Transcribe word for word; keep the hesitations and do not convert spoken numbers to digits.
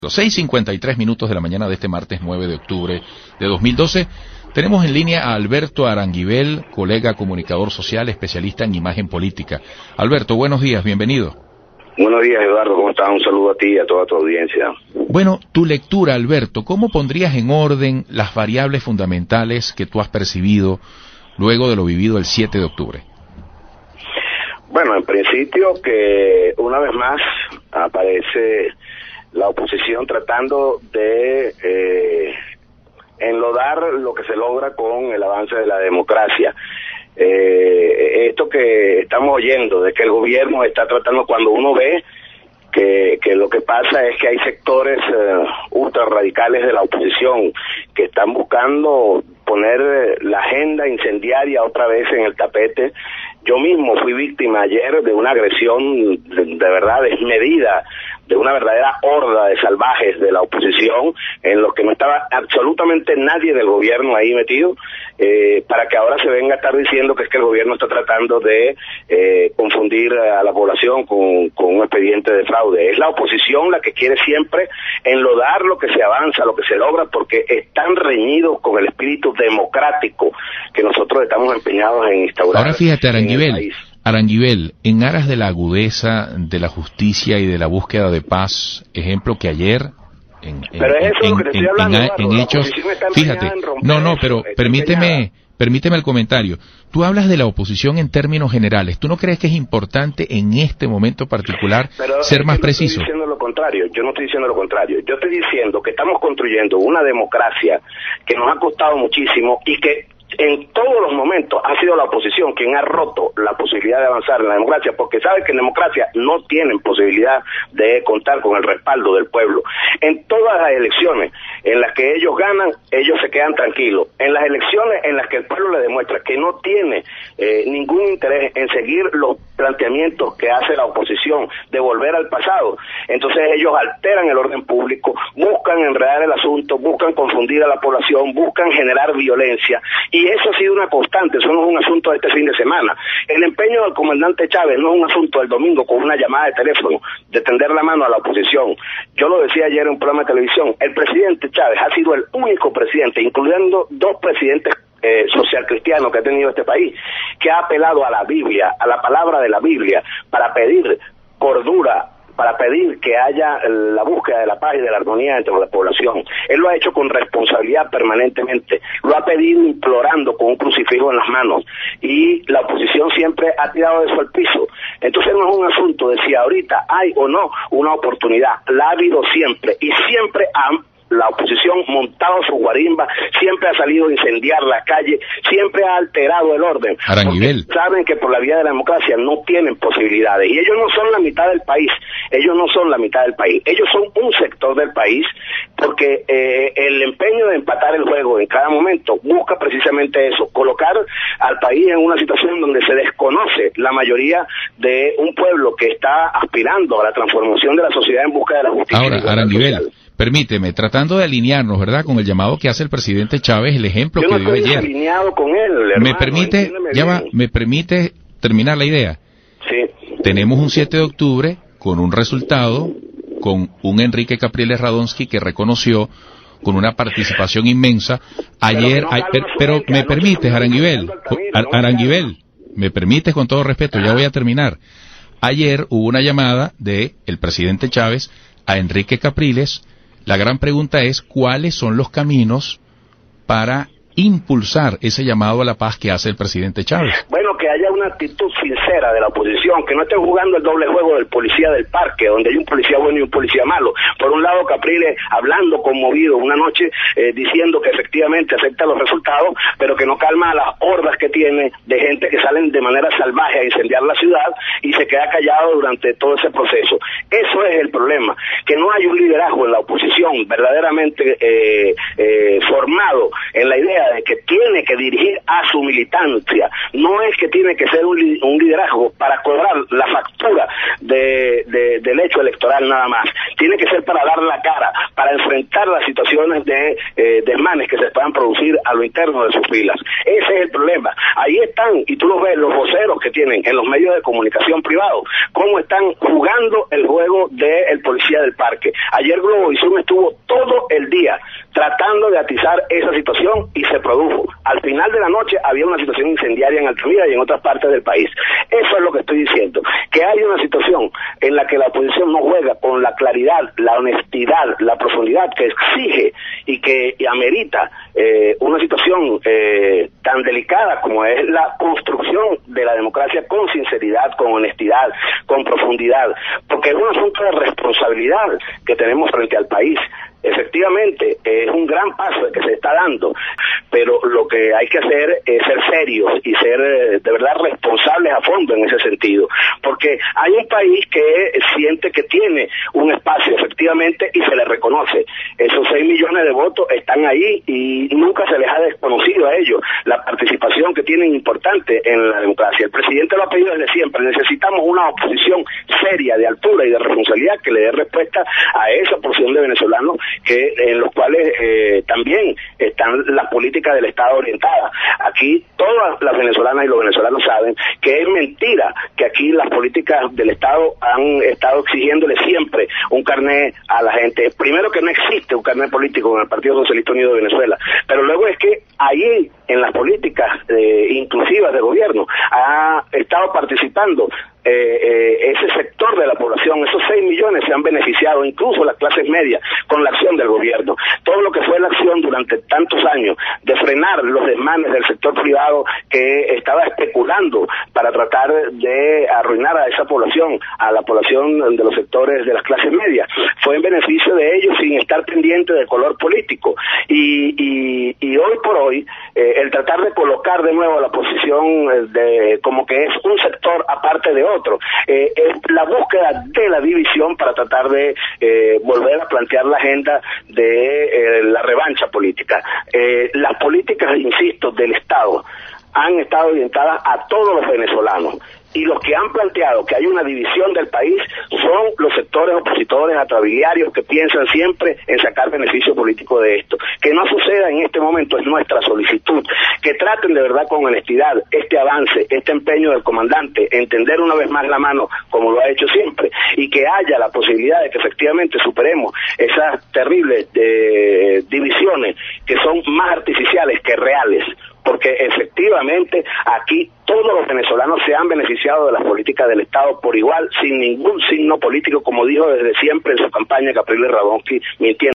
seis cincuenta y tres minutos de la mañana de este martes nueve de octubre de dos mil doce. Tenemos en línea a Alberto Aranguibel, colega comunicador social, especialista en imagen política. Alberto, buenos días, bienvenido. Buenos días, Eduardo, ¿cómo estás? Un saludo a ti y a toda tu audiencia. Bueno, tu lectura, Alberto, ¿cómo pondrías en orden las variables fundamentales que tú has percibido luego de lo vivido el siete de octubre? Bueno, en principio que una vez más aparece la oposición tratando de eh, enlodar lo que se logra con el avance de la democracia. Eh, esto que estamos oyendo, de que el gobierno está tratando, cuando uno ve que, que lo que pasa es que hay sectores eh, ultra radicales de la oposición que están buscando poner la agenda incendiaria otra vez en el tapete. Yo mismo fui víctima ayer de una agresión de, de verdad desmedida, de una verdadera horda de salvajes de la oposición, en los que no estaba absolutamente nadie del gobierno ahí metido, eh, para que ahora se venga a estar diciendo que es que el gobierno está tratando de eh, confundir a la población con, con un expediente de fraude. Es la oposición la que quiere siempre enlodar lo que se avanza, lo que se logra, porque están reñidos con el espíritu democrático que nosotros estamos empeñados en instaurar. Ahora fíjate, Aranguibel, Aranguibel, en aras de la agudeza de la justicia y de la búsqueda de paz, ejemplo que ayer en, en, pero es eso en, lo que te estoy en, hablando, en, Eduardo, en hechos, fíjate, no, no, pero permíteme, permíteme el comentario. Tú hablas de la oposición en términos generales. ¿Tú no crees que es importante en este momento particular pero ser más yo no preciso? Estoy diciendo lo contrario, yo no estoy diciendo lo contrario. Yo estoy diciendo que estamos construyendo una democracia que nos ha costado muchísimo y que en todos los momentos ha sido la oposición quien ha roto la posibilidad de avanzar en la democracia, porque sabe que en democracia no tienen posibilidad de contar con el respaldo del pueblo. En todas las elecciones en las que ellos ganan, ellos se quedan tranquilos. En las elecciones en las que el pueblo le demuestra que no tiene eh, ningún interés en seguir los planteamientos que hace la oposición de volver al pasado, entonces ellos alteran el orden público, buscan enredar el asunto, buscan confundir a la población, buscan generar violencia, y eso ha sido una constante. Eso no es un asunto de este fin de semana. El empeño del comandante Chávez no es un asunto del domingo con una llamada de teléfono, de tender la mano a la oposición. Yo lo decía ayer en un programa de televisión, el presidente Chávez ha sido el único presidente, incluyendo dos presidentes Eh, social cristiano que ha tenido este país, que ha apelado a la Biblia, a la palabra de la Biblia, para pedir cordura, para pedir que haya la búsqueda de la paz y de la armonía entre la población. Él lo ha hecho con responsabilidad permanentemente, lo ha pedido implorando con un crucifijo en las manos, y la oposición siempre ha tirado eso al piso. Entonces no es un asunto de si ahorita hay o no una oportunidad, la ha habido siempre, y siempre han la oposición montado su guarimba, siempre ha salido a incendiar la calle, siempre ha alterado el orden. Aranguibel, saben que por la vía de la democracia no tienen posibilidades, y ellos no son la mitad del país, ellos no son la mitad del país, ellos son un sector del país, porque eh, el empeño de empatar el juego en cada momento busca precisamente eso, colocar al país en una situación donde se desconoce la mayoría de un pueblo que está aspirando a la transformación de la sociedad en busca de la justicia. Ahora, Aranguibel, permíteme, tratando de alinearnos, ¿verdad?, con el llamado que hace el presidente Chávez, el ejemplo Yo que no dio estoy ayer. alineado con él, hermano, ¿Me permite, ya va, me permite terminar la idea? Sí. Tenemos un siete de octubre con un resultado, con un Enrique Capriles Radonsky que reconoció con una participación inmensa ayer, pero, no pero, pero me permites, Aranguibel, Aranguibel, me permites con todo respeto, ya voy a terminar. Ayer hubo una llamada de el presidente Chávez a Enrique Capriles. La gran pregunta es, ¿cuáles son los caminos para impulsar ese llamado a la paz que hace el presidente Chávez? Bueno, que haya una actitud sincera de la oposición, que no estén jugando el doble juego del policía del parque, donde hay un policía bueno y un policía malo. Por un lado, Capriles hablando conmovido una noche, eh, diciendo que efectivamente acepta los resultados, pero que no calma a las hordas que tiene de gente que salen de manera salvaje a incendiar la ciudad, y se queda callado durante todo ese proceso. Eso es el problema, que no hay un liderazgo en la oposición verdaderamente eh, eh, formado en la idea de que tiene que dirigir a su militancia. No es que tiene que ser un, un liderazgo para cobrar la factura de, de, del hecho electoral nada más. Tiene que ser para dar la cara, para enfrentar las situaciones de eh, desmanes que se puedan producir a lo interno de sus filas. Ese es el problema. Ahí están, y tú lo ves, los voceros que tienen en los medios de comunicación privados, cómo están jugando el juego del policía del parque. Ayer Globovisión estuvo todo el día tratando de atizar esa situación y se produjo. Al final de la noche había una situación incendiaria en Altamira y en otras partes del país. Eso es lo que estoy diciendo, que hay una situación en la que la oposición no juega con la claridad, la honestidad, la profundidad que exige y que y amerita eh, una situación eh, tan delicada como es la construcción de la democracia con sinceridad, con honestidad, con profundidad, porque es un asunto de responsabilidad que tenemos frente al país. Efectivamente, es un gran paso que se está dando, pero lo que hay que hacer es ser serios y ser eh, de verdad responsables a fondo en ese sentido, porque hay un país que siente que tiene un espacio efectivamente y se le reconoce. Esos seis millones de votos están ahí y nunca se les ha desconocido a ellos la participación que tienen importante en la democracia. El presidente lo ha pedido desde siempre. Necesitamos una oposición seria, de altura y de responsabilidad que le dé respuesta a esa porción de venezolanos que en los cuales eh, también están las políticas del Estado orientadas. Aquí todas las venezolanas y los venezolanos saben que es mentira que aquí las políticas del Estado han estado exigiéndole siempre un carnet a la gente. Primero, que no existe un carnet político en el Partido Socialista Unido de Venezuela, pero luego es que ahí en las políticas eh, inclusivas de gobierno ha estado participando Eh, eh, ese sector de la población. Esos seis millones se han beneficiado, incluso las clases medias, con la acción del gobierno. Todo lo que fue la acción durante tantos años de frenar los desmanes del sector privado que estaba especulando para tratar de arruinar a esa población, a la población de los sectores de las clases medias, fue en beneficio de ellos sin estar pendiente del color político. Y, y, y hoy por hoy, eh, el tratar de colocar de nuevo a la oposición de, como que es un sector aparte de otro, eh, es la búsqueda de la división para tratar de eh, volver a plantear la agenda de eh, la revancha política. Eh, las políticas, insisto, del Estado han estado orientadas a todos los venezolanos. Y los que han planteado que hay una división del país son los sectores opositores atrabiliarios que piensan siempre en sacar beneficio político de esto. Que no suceda en este momento es nuestra solicitud. Que traten de verdad con honestidad este avance, este empeño del comandante, entender una vez más la mano como lo ha hecho siempre, y que haya la posibilidad de que efectivamente superemos esas terribles eh, divisiones que son más artificiales que reales. Porque efectivamente aquí todos los venezolanos se han beneficiado de las políticas del Estado por igual, sin ningún signo político, como dijo desde siempre en su campaña Capriles Radonsky, mintiendo.